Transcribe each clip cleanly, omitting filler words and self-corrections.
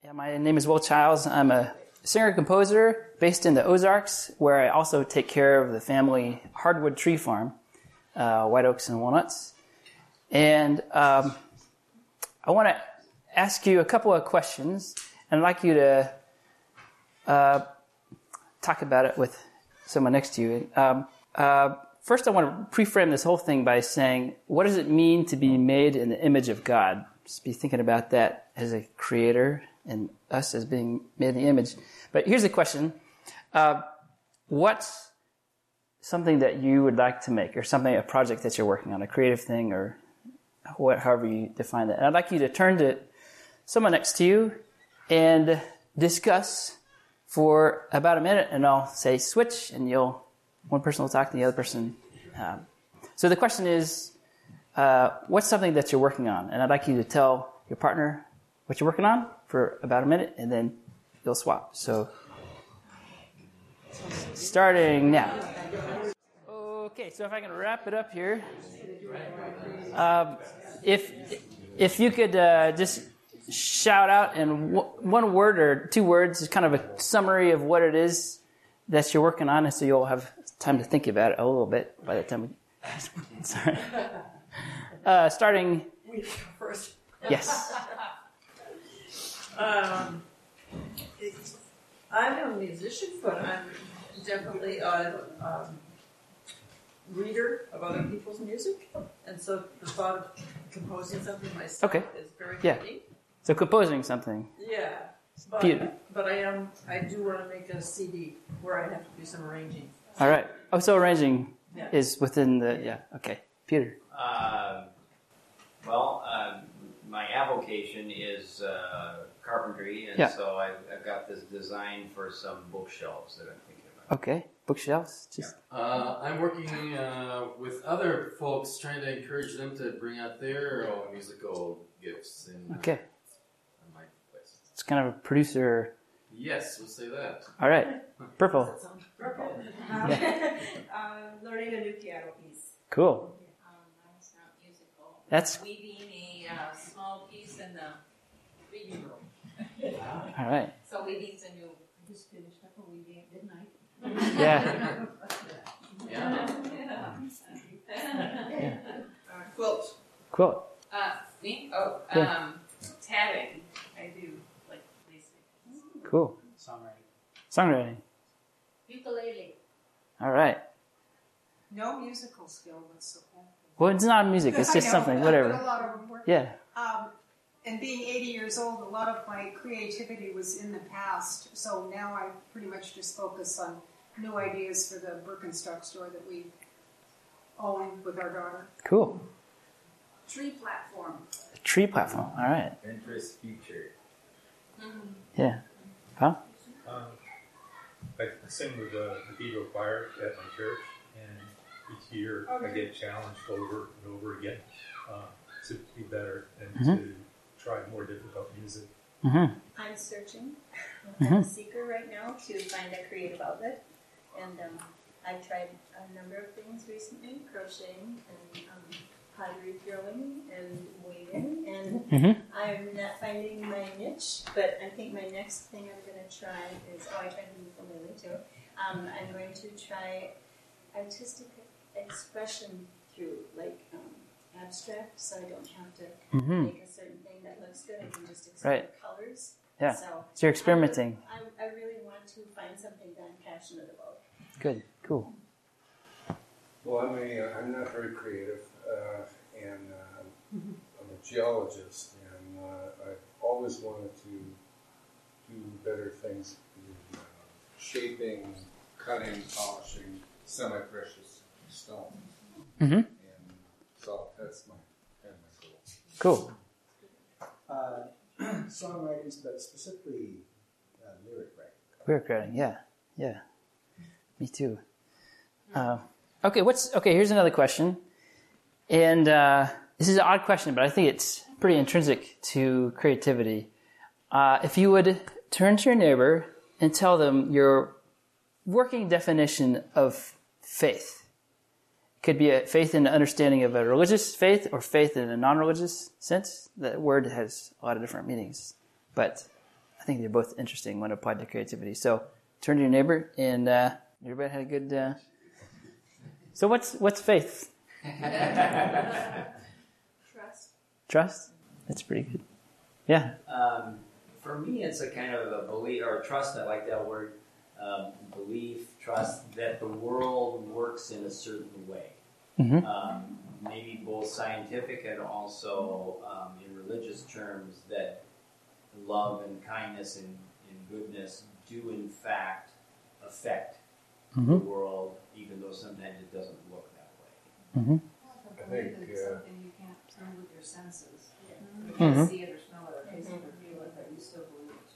Yeah, my name is Will Childs. I'm a singer-composer based in the Ozarks, where I also take care of the family hardwood tree farm, white oaks and walnuts. And I want to ask you a couple of questions, and I'd like you to talk about it with someone next to you. First, I want to pre-frame this whole thing by saying, what does it mean to be made in the image of God? Just be thinking about that as a creator and us as being made in the image. But here's the question. What's something that you would like to make, or something, a project that you're working on, a creative thing, or however you define that? And I'd like you to turn to someone next to you and discuss for about a minute, and I'll say switch, and one person will talk to the other person. So the question is, what's something that you're working on? And I'd like you to tell your partner what you're working on for about a minute, and then you'll swap. So, starting now. Okay, so if I can wrap it up here, if you could just shout out in one word or two words, kind of a summary of what it is that you're working on, and so you'll have time to think about it a little bit by the time we... Sorry. Starting... We go first. Yes. I'm a musician, but I'm definitely a reader of other people's music, and so the thought of composing something myself is very funny. So composing something. Yeah, but I do want to make a CD where I have to do some arranging. All right. Oh, so arranging is within the okay. Peter. My avocation is carpentry, and so I've got this design for some bookshelves that I'm thinking about. Okay, bookshelves. I'm working with other folks, trying to encourage them to bring out their own musical gifts in my place. It's kind of a producer. Yes, we'll say that. All right, purple. Purple. Learning a new piano piece. Cool. Mine's not musical. That's weaving a small piece in the reading room. All right. So weaving's a new. I just finished up a weaving, didn't I? Yeah. Quilt. Quilt. Me? Tatting. I do like basic. Cool. Songwriting. Ukulele. All right. No musical skill whatsoever. Well, it's not music. It's just something. Whatever. But a lot of them were. Yeah. And being 80 years old, a lot of my creativity was in the past. So now I pretty much just focus on new ideas for the Birkenstock store that we own with our daughter. Cool. Tree platform. A tree platform. All right. Interest feature. Mm-hmm. Yeah. Huh? I sing with the cathedral choir at my church, and each year I get challenged over and over again to be better and to try more difficult music. Mm-hmm. I'm searching. I'm a seeker right now to find a creative outlet, and I've tried a number of things recently: crocheting and pottery throwing and weaving, and I'm not finding my niche. But I think my next thing I'm going to try is I tried the ukulele too. I'm going to try artistic expression through abstract, so I don't have to make a certain thing that looks good. I can just explore colors. Yeah. So you're experimenting. I really want to find something that I'm passionate about. Good. Cool. Well, I'm not very creative, and I'm a geologist, and I've always wanted to do better things in shaping, cutting, polishing semi-precious stone. Mm-hmm. And so that's my goal. Cool. Songwriters, but specifically lyric writing. Lyric writing, yeah. Me too. Okay, here's another question. And this is an odd question, but I think it's pretty intrinsic to creativity. If you would turn to your neighbor and tell them your working definition of faith. It could be a faith in the understanding of a religious faith or faith in a non-religious sense. That word has a lot of different meanings. But I think they're both interesting when applied to creativity. So turn to your neighbor, and everybody had a good... So what's faith? Trust. Trust? That's pretty good. Yeah. For me, it's a kind of a belief, or trust, I like that word, belief, trust, that the world works in a certain way. Maybe both scientific and also in religious terms, that love and kindness and goodness do in fact affect the world, even though sometimes it doesn't look that way. I think something you can't prove with your senses. You can't see it or smell it or taste it or feel it, but you still believe it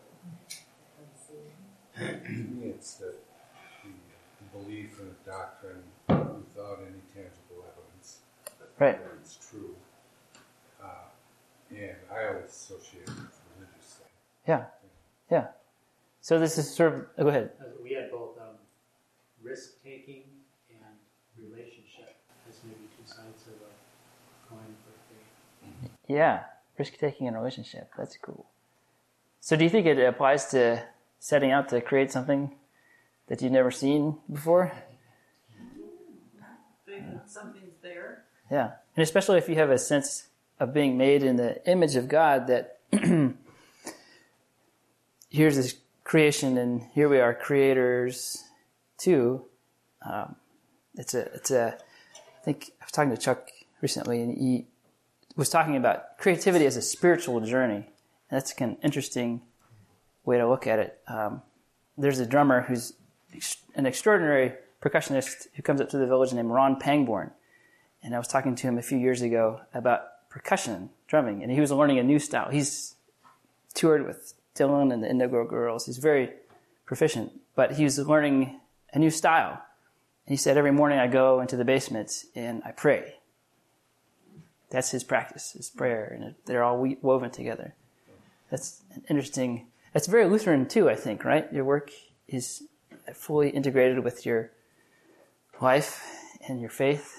to be true. to me it's the belief in a doctrine without any tangible evidence that it's true. And I always associate it with religious thing. Yeah. So this is sort of... go ahead. We had both risk-taking and relationship as maybe two sides of a coin for faith. Yeah, risk-taking and relationship. That's cool. So do you think it applies to setting out to create something that you've never seen before? Something's there. Yeah, and especially if you have a sense of being made in the image of God, that here's this creation and here we are creators too. It's a. I think I was talking to Chuck recently, and he was talking about creativity as a spiritual journey. And that's an interesting way to look at it. There's a drummer who's an extraordinary percussionist who comes up to the village named Ron Pangborn. And I was talking to him a few years ago about percussion, drumming, and he was learning a new style. He's toured with Dylan and the Indigo Girls. He's very proficient, but he was learning a new style. And he said, every morning I go into the basement and I pray. That's his practice, his prayer, and they're all woven together. That's interesting. That's very Lutheran too, I think, right? Your work is fully integrated with your life and your faith.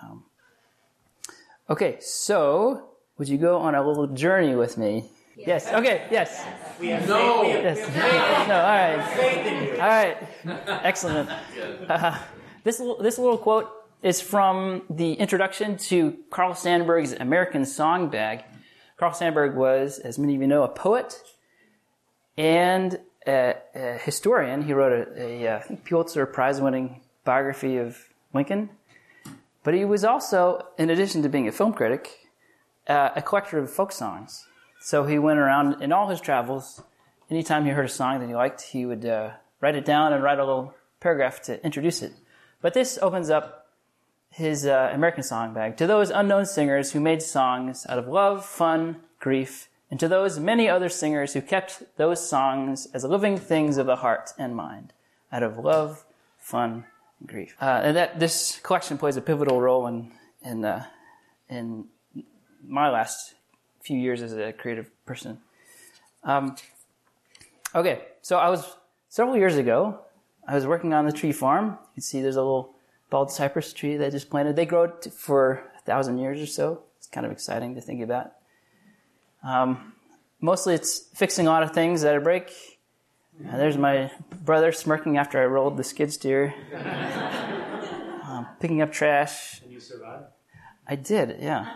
Okay, so would you go on a little journey with me? Yes. Okay. Yes. We have no. Faith. Yes. No. All right. Excellent. This little quote is from the introduction to Carl Sandburg's American Song Bag. Carl Sandburg was, as many of you know, a poet and a historian. He wrote a Pulitzer Prize-winning biography of Lincoln. But he was also, in addition to being a film critic, a collector of folk songs. So he went around in all his travels. Anytime he heard a song that he liked, he would write it down and write a little paragraph to introduce it. But this opens up his American Song Bag to those unknown singers who made songs out of love, fun, grief, and to those many other singers who kept those songs as living things of the heart and mind, out of love, fun, and grief. And that this collection plays a pivotal role in my last few years as a creative person. Okay, so several years ago, I was working on the tree farm. You can see there's a little bald cypress tree that I just planted. They grow for 1,000 years or so. It's kind of exciting to think about. Mostly it's fixing a lot of things that I break. There's my brother smirking after I rolled the skid steer. Picking up trash. And you survived? I did, yeah.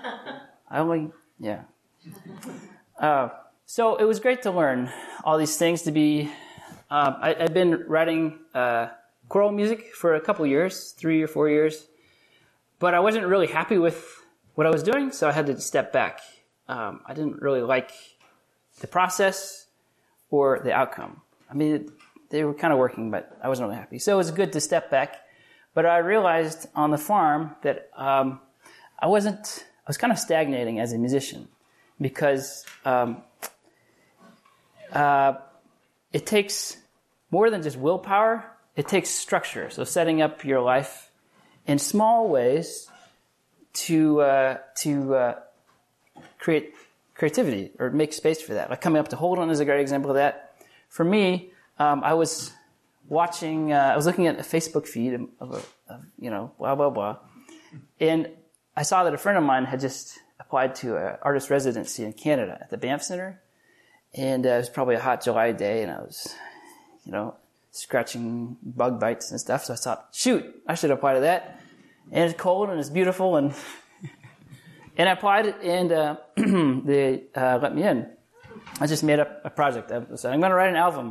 So it was great to learn all these things to be... I've been writing choral music for a couple years, 3 or 4 years, but I wasn't really happy with what I was doing, so I had to step back. I didn't really like the process or the outcome. I mean, they were kind of working, but I wasn't really happy. So it was good to step back, but I realized on the farm that I was kind of stagnating as a musician because it takes more than just willpower. It takes structure. So setting up your life in small ways to create creativity or make space for that. Like coming up to Holden is a great example of that. For me, I was looking at a Facebook feed of blah, blah, blah. And I saw that a friend of mine had just applied to an artist residency in Canada at the Banff Center. And it was probably a hot July day, and I was, scratching bug bites and stuff. So I thought, shoot, I should apply to that. And it's cold and it's beautiful, and I applied it, and they let me in. I just made up a project. I said, I'm going to write an album.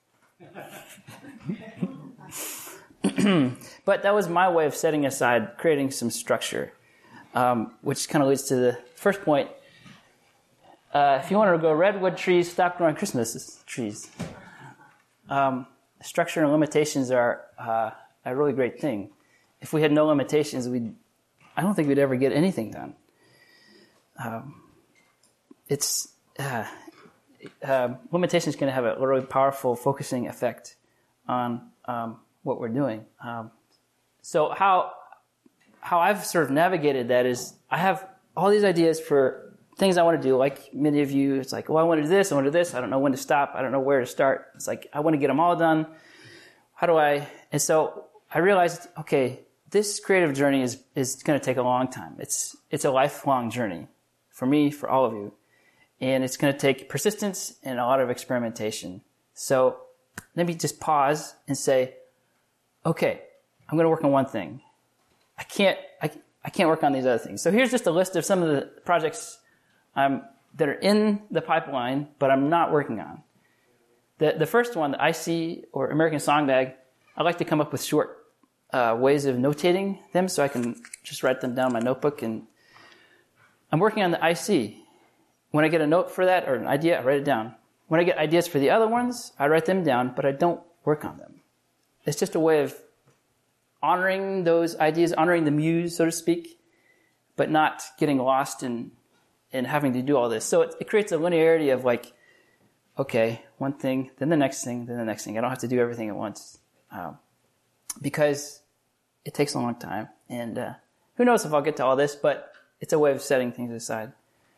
But that was my way of setting aside, creating some structure, which kind of leads to the first point. If you want to grow redwood trees, stop growing Christmas trees. Structure and limitations are a really great thing. If we had no limitations, I don't think we'd ever get anything done. Limitations can have a really powerful focusing effect on what we're doing. So how I've sort of navigated that is I have all these ideas for things I want to do. Like many of you, it's like, well, I want to do this, I want to do this. I don't know when to stop. I don't know where to start. It's like, I want to get them all done. And so I realized, okay, this creative journey is going to take a long time. It's a lifelong journey for me, for all of you. And it's going to take persistence and a lot of experimentation. So let me just pause and say, okay, I'm going to work on one thing. I can't work on these other things. So here's just a list of some of the projects that are in the pipeline, but I'm not working on. The first one, the IC or American Songbag, I like to come up with short ways of notating them so I can just write them down in my notebook. And I'm working on the IC. When I get a note for that or an idea, I write it down. When I get ideas for the other ones, I write them down, but I don't work on them. It's just a way of honoring those ideas, honoring the muse, so to speak, but not getting lost in having to do all this. So it creates a linearity of like, okay, one thing, then the next thing, then the next thing. I don't have to do everything at once because it takes a long time. And who knows if I'll get to all this, but it's a way of setting things aside.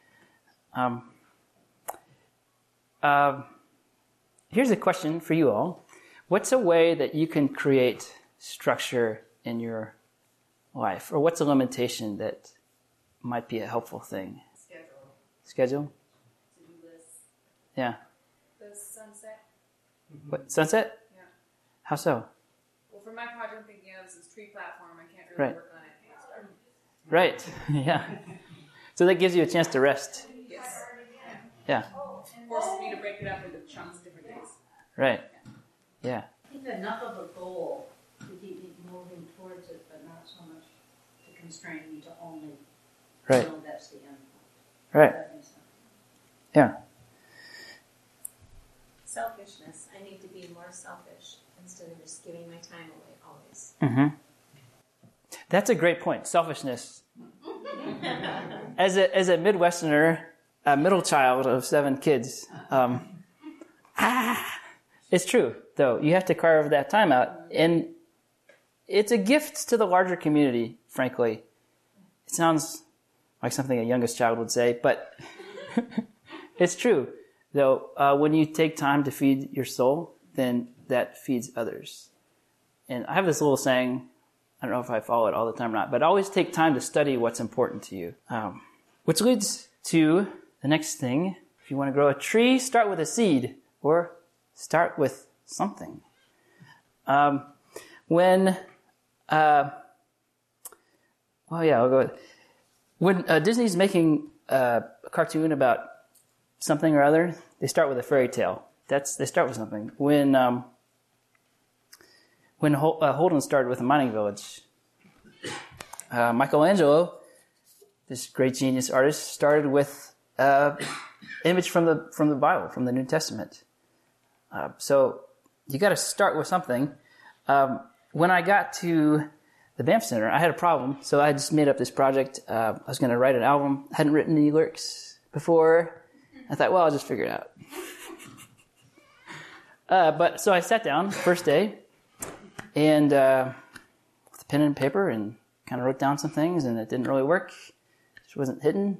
Here's a question for you all. What's a way that you can create structure in your life? Or what's a limitation that might be a helpful thing? Schedule? To-do lists. Yeah. The sunset. What, sunset? Yeah. How so? Well, for my project, I'm thinking of this tree platform. I can't really work on it. Right. Yeah. So that gives you a chance to rest. Yes. Yeah. Forces me to break it up into chunks, different days. Right. Yeah. I think enough of a goal to keep me moving towards it, but not so much to constrain me to only know that's the end. Right. Yeah. Selfishness. I need to be more selfish instead of just giving my time away always. Mm-hmm. That's a great point. Selfishness. As a Midwesterner, a middle child of 7 kids, it's true, though. You have to carve that time out. And it's a gift to the larger community, frankly. It sounds like something a youngest child would say, but it's true. Though, when you take time to feed your soul, then that feeds others. And I have this little saying, I don't know if I follow it all the time or not, but always take time to study what's important to you. Which leads to the next thing. If you want to grow a tree, start with a seed, or start with something. I'll go with, when Disney's making a cartoon about something or other, they start with a fairy tale. They start with something. When Holden started with a mining village, Michelangelo, this great genius artist, started with image from the Bible, from the New Testament. So you got to start with something. When I got to the Banff Center, I had a problem, so I just made up this project. I was going to write an album. Hadn't written any lyrics before. I thought, well, I'll just figure it out. So I sat down first day, and with a pen and paper, and kind of wrote down some things, and it didn't really work. It wasn't hidden.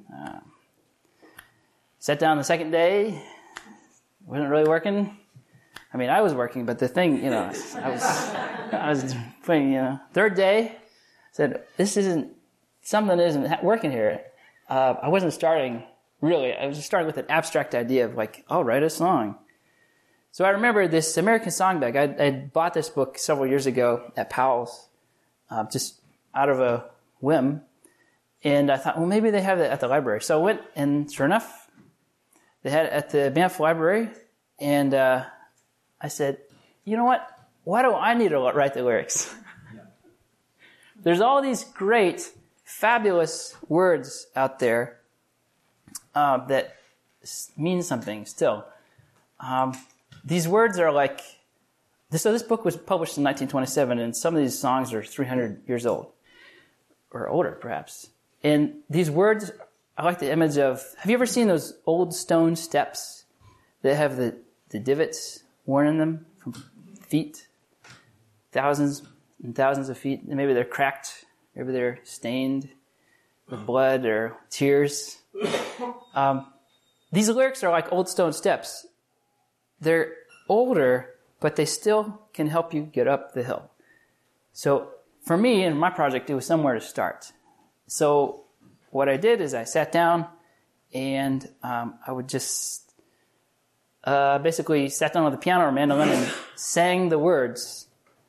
Sat down the second day, wasn't really working. I mean, I was working, but the thing, I was putting, Third day, said, something isn't working here. I wasn't starting really. I was just starting with an abstract idea of like, I'll write a song. So I remember this American Songbook. I bought this book several years ago at Powell's, just out of a whim. And I thought, well, maybe they have it at the library. So I went, and sure enough, they had it at the Banff Library. And I said, you know what? Why do I need to write the lyrics? There's all these great, fabulous words out there that mean something still. These words are like, so this book was published in 1927, and some of these songs are 300 years old, or older perhaps. And these words, I like the image of, have you ever seen those old stone steps that have the divots worn in them from feet? Thousands and thousands of feet. And maybe they're cracked, maybe they're stained with blood or tears. These lyrics are like old stone steps. They're older, but they still can help you get up the hill. So for me, in my project, it was somewhere to start. So what I did is I sat down and I would just basically sat down on the piano or mandolin and sang the words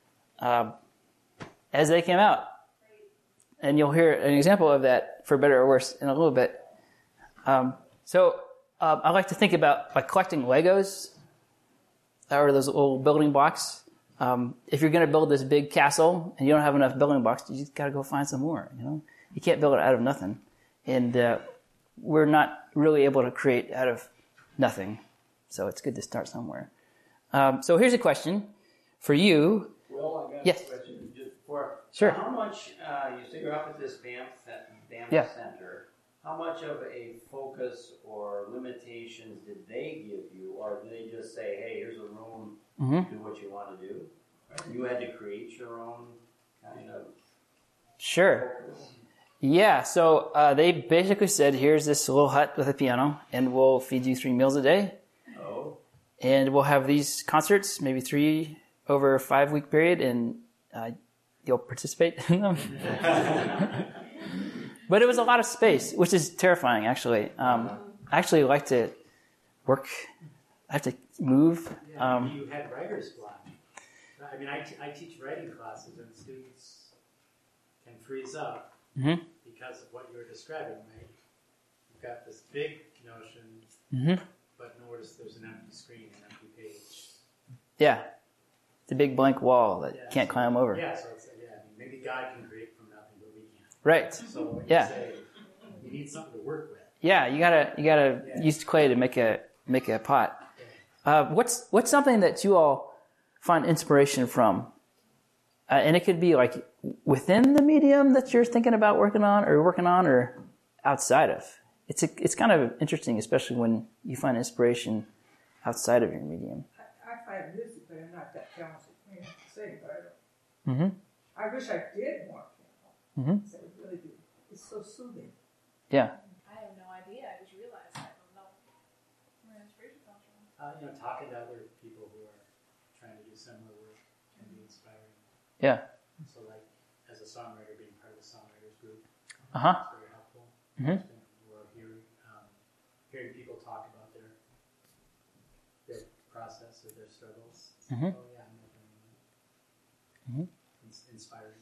as they came out. And you'll hear an example of that, for better or worse, in a little bit. So I like to think about like collecting Legos or those old building blocks. If you're going to build this big castle and you don't have enough building blocks, you just got to go find some more. You know, you can't build it out of nothing, and we're not really able to create out of nothing. So it's good to start somewhere. So here's a question for you. Will, I got yes. a question. Just for sure. How much you say you're up at this Banff yeah. Center? How much of a focus or limitations did they give you, or did they just say, "Hey, here's a room, do what you want to do"? Right? You had to create your own kind of. Sure. Focus. Yeah. So they basically said, "Here's this little hut with a piano, and we'll feed you 3 meals a day. Oh. And we'll have these concerts, maybe 3 over a 5-week period, and you'll participate in them." But it was a lot of space, which is terrifying, actually. I actually like to work. I have to move. Yeah, you had writer's block. I mean, I teach writing classes, and students can freeze up because of what you were describing, right? You've got this big notion, but notice there's an empty screen, an empty page. Yeah. It's a big blank wall that you can't climb over. Yeah, so it's, maybe God can create from nothing, but we can't. Right. So when you say you need something to work with. Yeah, you gotta use clay to make a pot. What's something that you all find inspiration from? And it could be like within the medium that you're thinking about working on, or outside of. It's kind of interesting, especially when you find inspiration outside of your medium. I find music, but I'm not that talented to sing, but I don't. I wish I did more piano. I really do. It's so soothing. Yeah. I have no idea. I just realized I don't know where inspiration comes from. Talking to other people who are trying to do similar work can be inspiring. Yeah. So, like, as a songwriter, being part of the songwriters group is very helpful. Or hearing people talk about their process or their struggles. It's like, oh yeah, I'm not doing that. It's inspiring.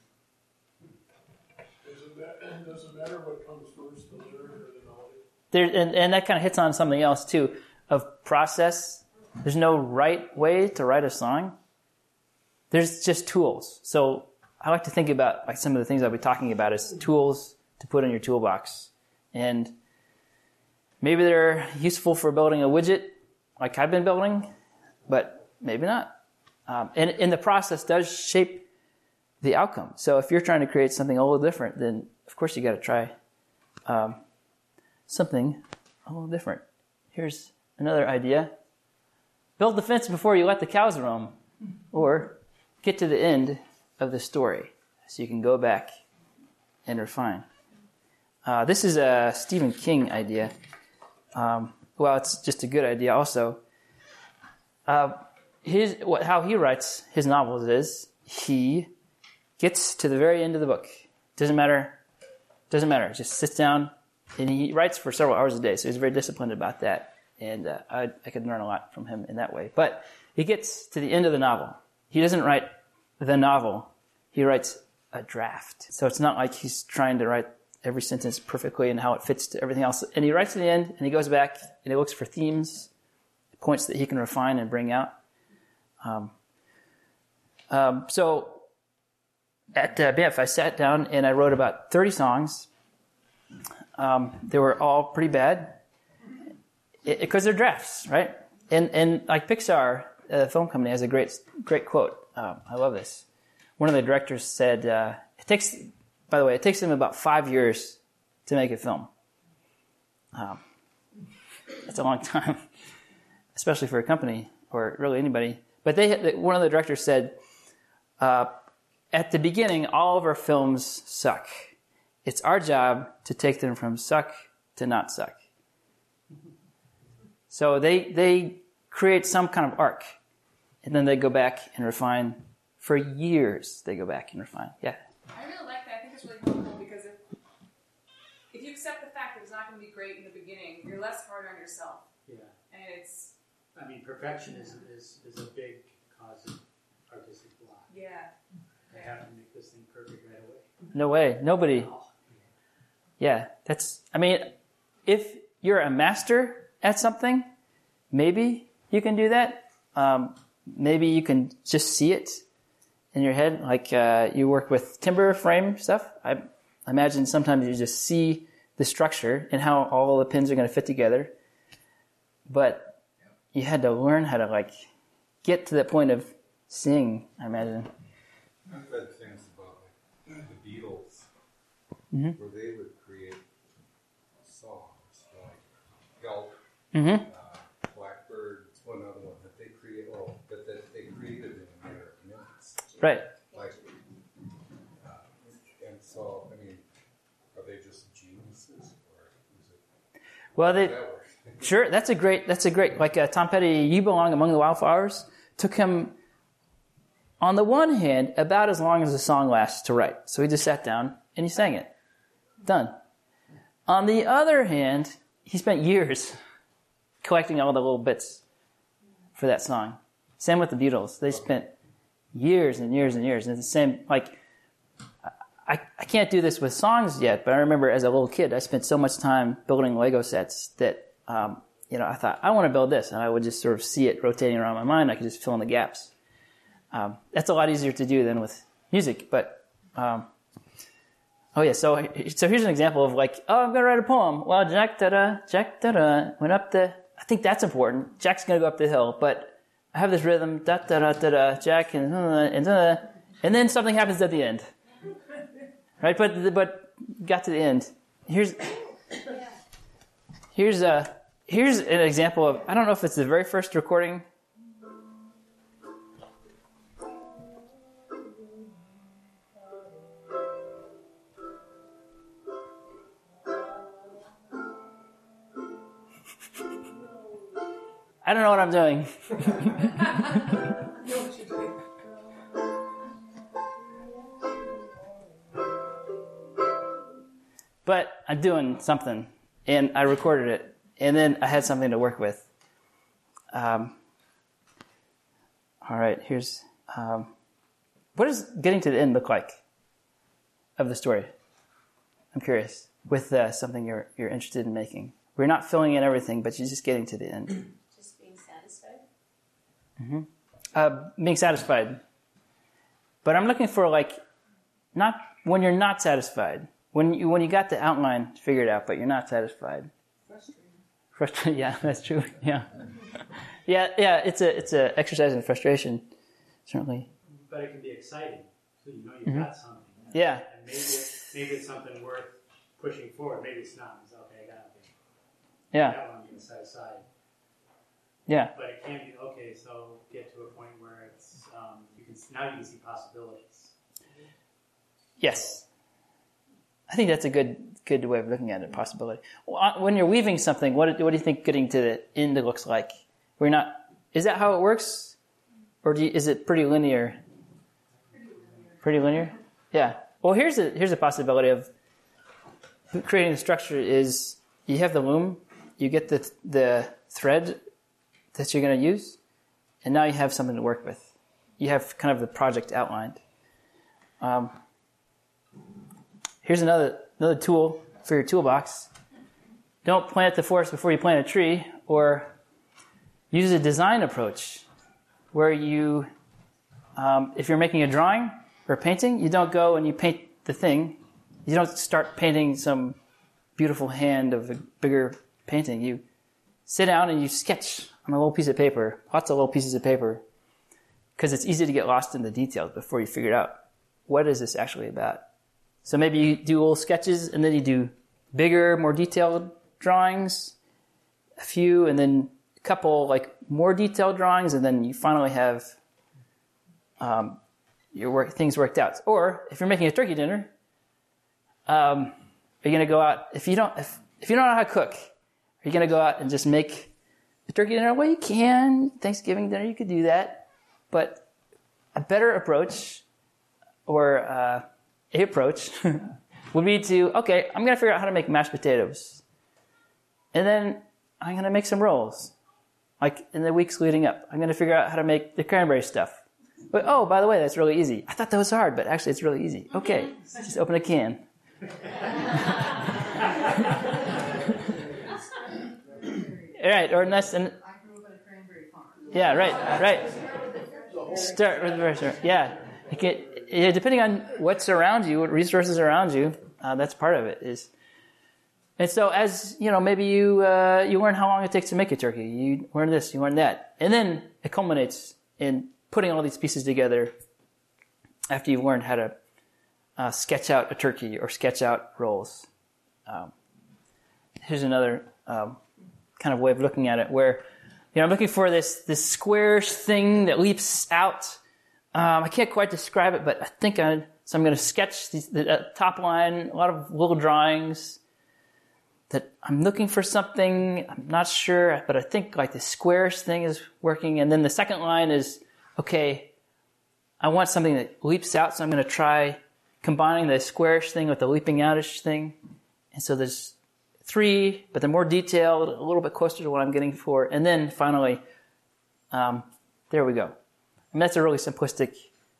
Does it matter what comes first, the lyric or the melody? And that kind of hits on something else too, of process. There's no right way to write a song. There's just tools. So I like to think about like some of the things I'll be talking about as tools to put in your toolbox. And maybe they're useful for building a widget like I've been building, but maybe not. And the process does shape the outcome. So if you're trying to create something a little different, then of course you got to try something a little different. Here's another idea. Build the fence before you let the cows roam, or get to the end of the story so you can go back and refine. This is a Stephen King idea. Well, it's just a good idea also. How he writes his novels is he gets to the very end of the book. Doesn't matter. Just sits down and he writes for several hours a day, so he's very disciplined about that. And I could learn a lot from him in that way. But he gets to the end of the novel. He doesn't write the novel. He writes a draft. So it's not like he's trying to write every sentence perfectly and how it fits to everything else. And he writes to the end, and he goes back, and he looks for themes, points that he can refine and bring out. So at Banff, I sat down, and I wrote about 30 songs. They were all pretty bad because they're drafts, right? And like Pixar, the film company, has a great quote. I love this. One of the directors said, it takes them about 5 years to make a film. That's a long time, especially for a company or really anybody. But one of the directors said, at the beginning, all of our films suck. It's our job to take them from suck to not suck. So they create some kind of arc, and then they go back and refine. For years, they go back and refine. Yeah. I really like that. I think it's really helpful because if you accept the fact that it's not going to be great in the beginning, you're less hard on yourself. Yeah. And it's... I mean, perfectionism is a big cause of artistic block. Yeah. They have to make this thing perfect right away. No way. Nobody. Yeah. If you're a master at something, maybe you can do that. Maybe you can just see it in your head, like you work with timber frame stuff. I imagine sometimes you just see the structure and how all the pins are going to fit together. But you had to learn how to get to that point of seeing, I imagine. I've read things about the Beatles, Mm-hmm. where they would create songs like Help, Blackbird, one other one that they created in a matter of minutes. Right. And so, are they just geniuses, or is it? Well, sure. That's a great. Like Tom Petty, "You Belong Among the Wildflowers" took him, on the one hand, about as long as the song lasts to write. So he just sat down and he sang it. Done. On the other hand, he spent years collecting all the little bits for that song. Same with the Beatles. They spent years and years and years. And it's the same, I can't do this with songs yet, but I remember as a little kid, I spent so much time building Lego sets that, I thought, I want to build this. And I would just sort of see it rotating around my mind. I could just fill in the gaps. That's a lot easier to do than with music, but, so here's an example of I'm going to write a poem. Well, Jack went up I think that's important. Jack's going to go up the hill, but I have this rhythm, Jack, and then something happens at the end. Right? But got to the end. Here's an example of, I don't know if it's the very first recording. I don't know what I'm doing. But I'm doing something, and I recorded it, and then I had something to work with. All right, here's... what does getting to the end look like of the story? I'm curious. With something you're interested in making. We're not filling in everything, but you're just getting to the end. Just being satisfied? Mm-hmm. Being satisfied. But I'm looking for not when you're not satisfied. When you got the outline figured out, but you're not satisfied. Frustrating. Yeah, that's true. Yeah. Yeah. It's a exercise in frustration, certainly. But it can be exciting. So you've got something. Yeah. And maybe it's something worth pushing forward. Maybe it's not. It's okay. I got it. Yeah. That one being set aside. Yeah. But it can be okay. So get to a point where it's you can see possibilities. Yes. I think that's a good way of looking at it, possibility. When you're weaving something, what do you think getting to the end looks like? Is that how it works? Or is it pretty linear? Pretty linear? Yeah. Well, here's a possibility of, creating the structure is you have the loom, you get the thread that you're going to use, and now you have something to work with. You have kind of the project outlined. Here's another tool for your toolbox. Don't plant the forest before you plant a tree, or use a design approach where you, if you're making a drawing or a painting, you don't go and you paint the thing. You don't start painting some beautiful hand of a bigger painting. You sit down and you sketch on a little piece of paper, lots of little pieces of paper, because it's easy to get lost in the details before you figure out what is this actually about. So maybe you do little sketches and then you do bigger, more detailed drawings, a few, and then a couple like more detailed drawings, and then you finally have things worked out. Or if you're making a turkey dinner, are you going to go out if you don't know how to cook? Are you going to go out and just make a turkey dinner? Well, you can. Thanksgiving dinner, you could do that, but a better approach or a approach would be to, okay, I'm going to figure out how to make mashed potatoes. And then I'm going to make some rolls. Like in the weeks leading up, I'm going to figure out how to make the cranberry stuff. But, oh, by the way, that's really easy. I thought that was hard, but actually it's really easy. Okay, just open a can. Right, or nuts and... I grew up at a cranberry farm. Yeah, right. Start with the restaurant. Yeah. Depending on what's around you, what resources are around you, that's part of it. And so as, maybe you learn how long it takes to make a turkey. You learn this, you learn that. And then it culminates in putting all these pieces together after you've learned how to sketch out a turkey or sketch out rolls. Here's another kind of way of looking at it where, I'm looking for this squarish thing that leaps out. I can't quite describe it, but I think so I'm going to sketch the top line, a lot of little drawings that I'm looking for something. I'm not sure, but I think like the squarish thing is working. And then the second line is, okay, I want something that leaps out, so I'm going to try combining the squarish thing with the leaping outish thing. And so there's 3, but they're more detailed, a little bit closer to what I'm getting for. And then finally, there we go. And that's a really simplistic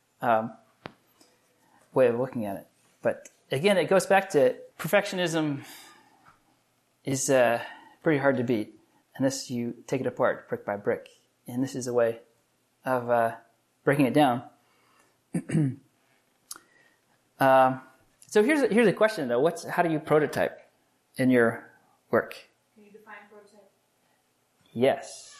way of looking at it. But again, it goes back to perfectionism is pretty hard to beat unless you take it apart brick by brick. And this is a way of breaking it down. So here's a question though. How do you prototype in your work? Can you define prototype? Yes.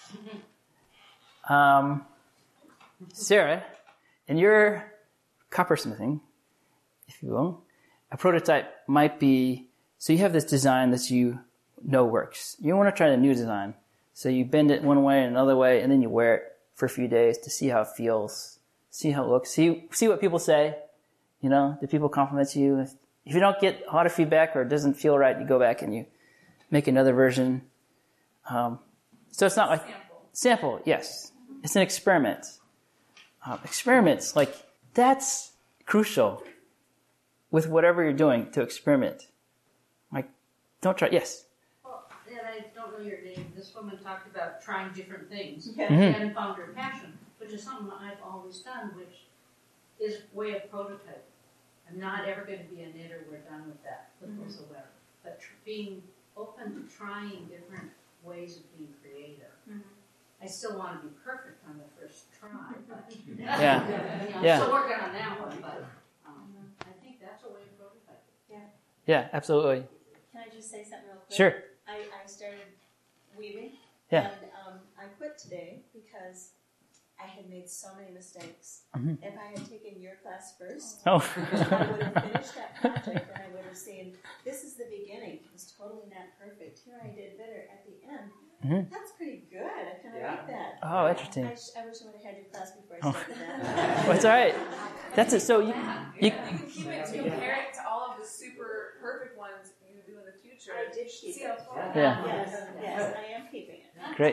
Sarah, in your coppersmithing, if you will, a prototype might be, so you have this design that you know works. You want to try a new design. So you bend it one way and another way, and then you wear it for a few days to see how it feels, see how it looks, see what people say. Do people compliment you? If you don't get a lot of feedback or it doesn't feel right, you go back and you make another version. So it's not like... Sample, yes. It's an experiment. Experiments, that's crucial with whatever you're doing to experiment. Don't try... Yes? Well, and I don't know your name. This woman talked about trying different things. Yeah. She hadn't found her passion, which is something I've always done, which is way of prototype. I'm not ever going to be a knitter. We're done with that whatsoever. But being open to trying different ways of being creative. I still want to be perfect on the first try, but Yeah. still working on that one. But I think that's a way of prototyping. Yeah, absolutely. Can I just say something real quick? Sure. I started weaving. Yeah. And I quit today because I had made so many mistakes. If I had taken your class first, I would have finished that project and I would have seen, this is the beginning. It was totally not perfect. Here I did better at the end. That's pretty good. I kind of like that. Oh, interesting. I wish I would have had your class before I started that. Well, it's all right. That's it. So you can keep it to compare it to all of the super perfect ones you do in the future. I did keep See it. how far. Yeah. Yes, I am keeping it. Great.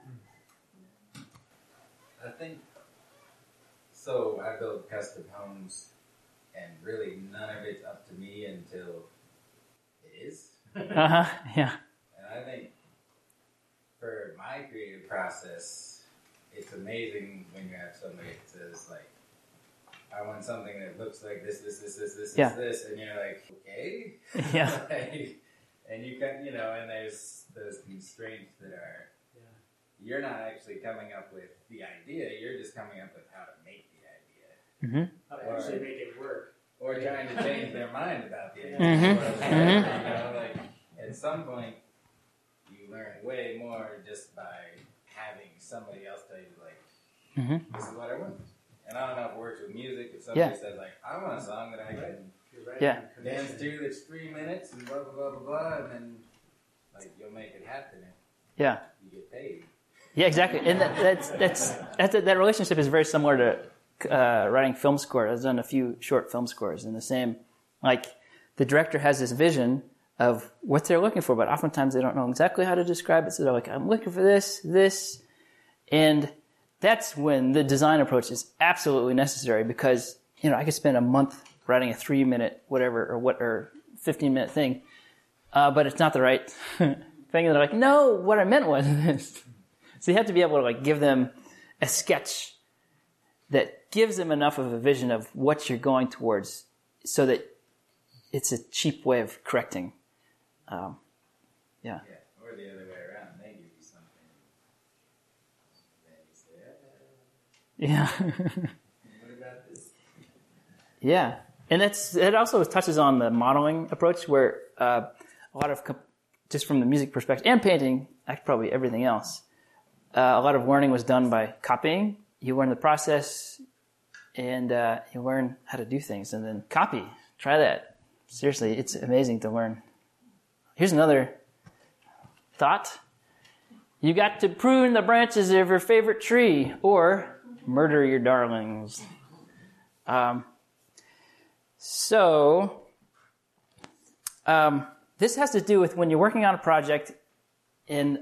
I think so. I built custom homes, and really none of it's up to me until it is. Yeah. And I think for my creative process, it's amazing when you have somebody that says, like, I want something that looks like this, and you're like, okay. Yeah. Like, and you can, you know, and there's those constraints that are, you're not actually coming up with the idea, you're just coming up with how to make the idea. How to actually make it work. Or trying to change their mind about the idea. Mm-hmm. You know, like, at some point, you learn way more just by having somebody else tell you, like, this is what I want. And I don't know if it works with music. If somebody says, like, I want a song that I can dance to that's 3 minutes and blah, blah, blah, blah, blah, and then, like, you'll make it happen and you get paid. Yeah, exactly. And that relationship is very similar to writing film score. I've done a few short film scores in the same, like, the director has this vision of what they're looking for, but oftentimes they don't know exactly how to describe it. So they're like, I'm looking for this, and that's when the design approach is absolutely necessary, because, you know, I could spend a month writing a 3-minute whatever or 15-minute thing, but it's not the right thing. And they're like, no, what I meant was this. So you have to be able to, like, give them a sketch that gives them enough of a vision of what you're going towards, so that it's a cheap way of correcting. Or the other way around. They give you something. Then you say, what about this? Yeah. And it also touches on the modeling approach, where a lot of, just from the music perspective and painting, probably everything else, a lot of learning was done by copying. You learn the process, and you learn how to do things, and then copy. Try that. Seriously, it's amazing to learn. Here's another thought. You got to prune the branches of your favorite tree, or murder your darlings. This has to do with when you're working on a project and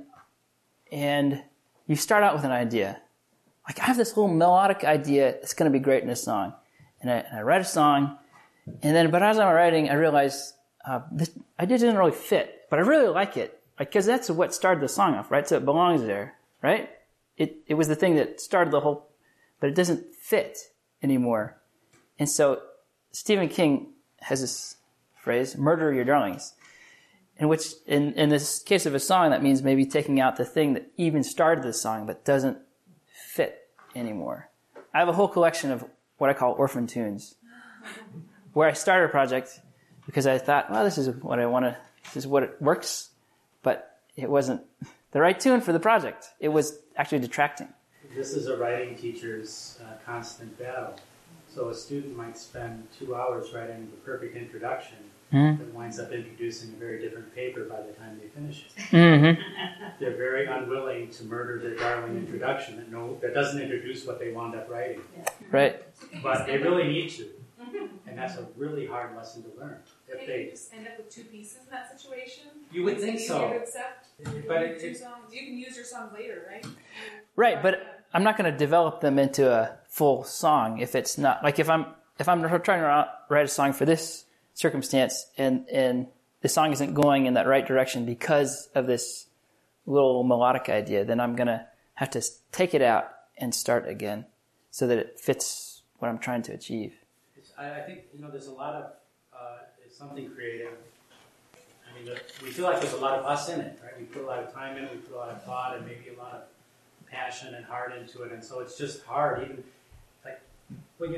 you start out with an idea. Like, I have this little melodic idea that's going to be great in a song. And I write a song, but as I'm writing, I realize this idea doesn't really fit, but I really like it, because that's what started the song off, right? So it belongs there, right? It was the thing that started the whole, but it doesn't fit anymore. And so Stephen King has this phrase, murder your darlings, in which, in this case of a song, that means maybe taking out the thing that even started the song but doesn't fit anymore. I have a whole collection of what I call orphan tunes, where I started a project because I thought, well, this is what I want to, this is what it works, but it wasn't the right tune for the project. It was actually detracting. This is a writing teacher's constant battle. So a student might spend 2 hours writing the perfect introduction, that winds up introducing a very different paper by the time they finish it. Mm-hmm. They're very unwilling to murder their darling introduction that doesn't introduce what they wound up writing. Right. But they really need to. And that's a really hard lesson to learn. If they just end up with 2 pieces in that situation, you would think so. To accept. But you can use your songs later, right? Right, but I'm not going to develop them into a full song if it's not, like, if I'm trying to write a song for this circumstance and the song isn't going in that right direction because of this little melodic idea, then I'm going to have to take it out and start again so that it fits what I'm trying to achieve. I think, there's a lot of, it's something creative. I mean, we feel like there's a lot of us in it, right? We put a lot of time in it, we put a lot of thought and maybe a lot of passion and heart into it, and so it's just hard. Even like, well,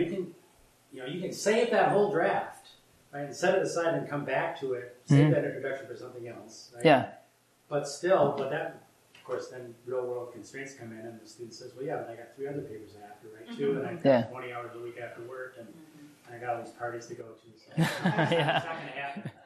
you can save that whole draft, right, and set it aside and come back to it. Save that introduction for something else, right? Yeah. But that, of course, then real world constraints come in, and the student says, well, yeah, but I got 3 other papers I have to write too, and I've got 20 hours a week after work, and I got all these parties to go to, so it's not going to happen.